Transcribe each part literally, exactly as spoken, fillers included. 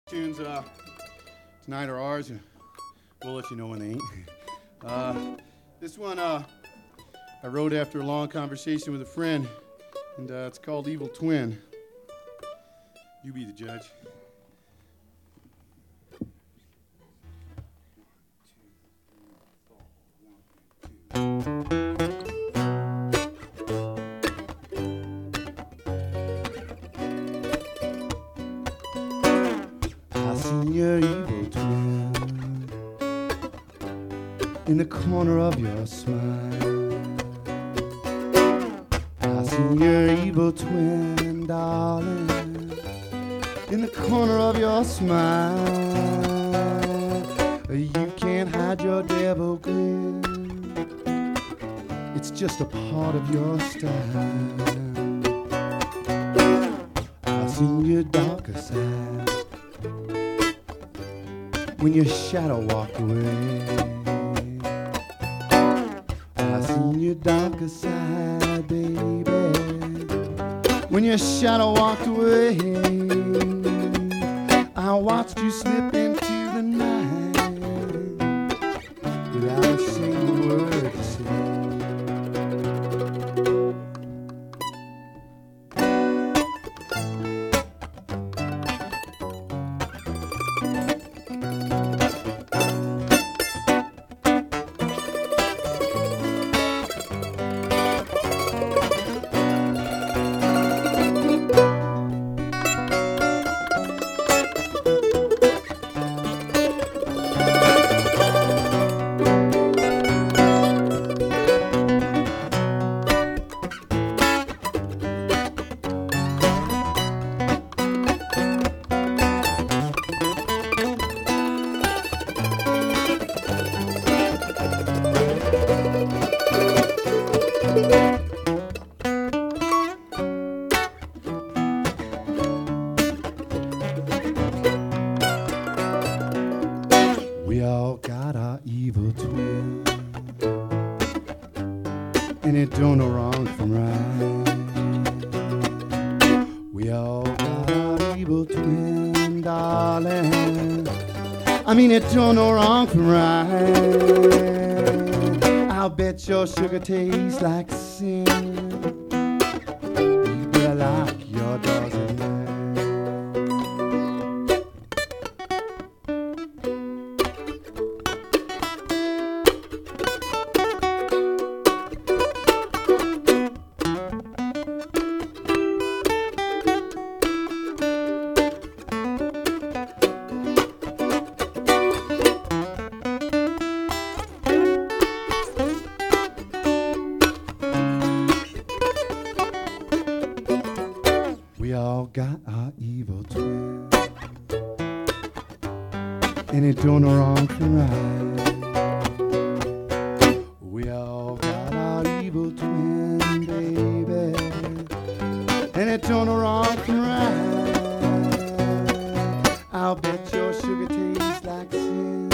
Tunes uh, tonight are ours, and we'll let you know when they ain't. Uh, this one uh, I wrote after a long conversation with a friend, and uh, it's called Evil Twin. You be the judge. I seen your evil twin in the corner of your smile. I seen your evil twin, darling, in the corner of your smile. You can't hide your devil grin, it's just a part of your style. I seen your darker side when your shadow walked away. I seen your darker side, baby, when your shadow walked away. I watched you slip into the night without a single word to say. We all got our evil twin, and it don't know wrong from right. We all got our evil twin, darling, I mean it don't know wrong from right. I'll bet your sugar tastes like sin. You better lock your doors at night. We all got our evil twin, and it don't know wrong from right. We all got our evil twin, baby, and it don't know wrong from right. I'll bet your sugar tastes like sin.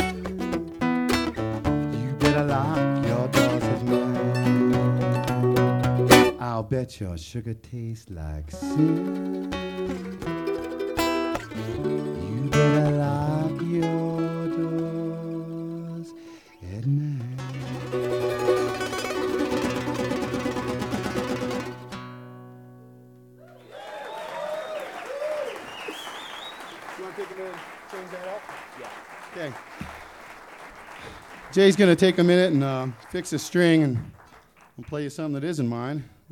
You better lock your doors at night. I'll bet your sugar tastes like sin. You better lock your doors at night. You want to take a minute and change that up? Yeah. Okay. Jay's going to take a minute and uh, fix a string and I'll play you something that isn't mine.